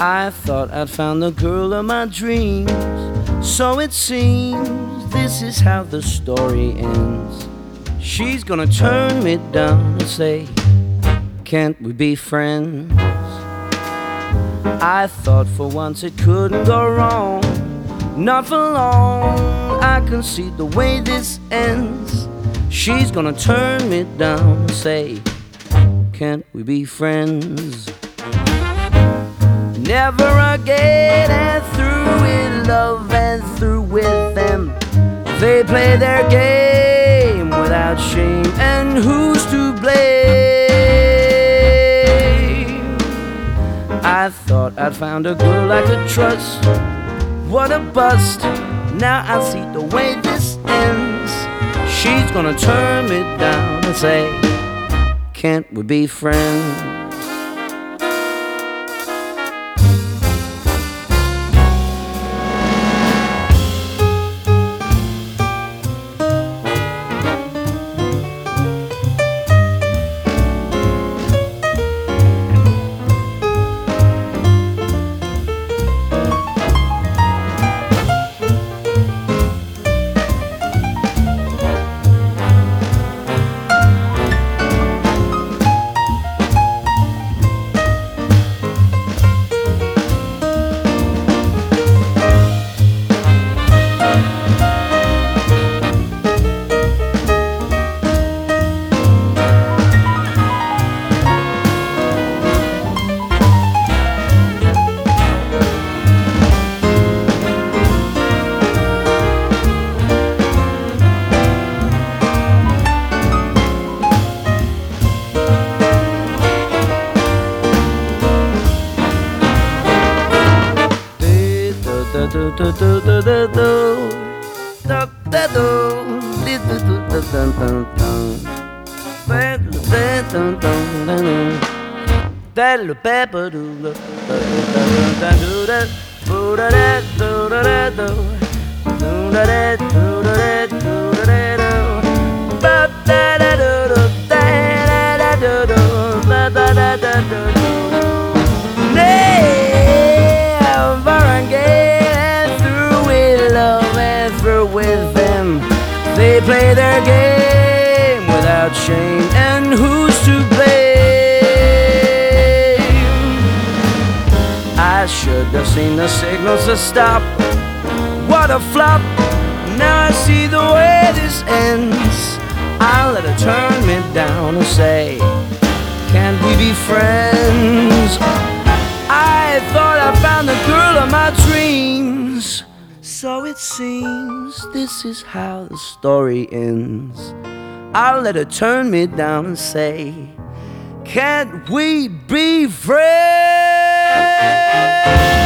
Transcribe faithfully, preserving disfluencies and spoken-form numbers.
I thought I'd found the girl of my dreams, so it seems this is how the story ends. She's gonna turn me down and say, can't we be friends? I thought for once it couldn't go wrong. Not for long, I can see the way this ends. She's gonna turn me down and say, can't we be friends? Never again, and through with love and through with them. They play their game without shame, and who's to blame? I thought I'd found a girl I could trust. What a bust, now I see the way this ends. She's gonna turn me down and say, can't we be friends? Do do do do do do do do with them. They play their game without shame, and who's to blame? I should have seen the signals to stop. What a flop, now I see the way this ends. I'll let her turn me down and say, can't we be friends? I thought I found the girl of my dreams, so it seems this is how the story ends. I'll let her turn me down and say, can't we be friends?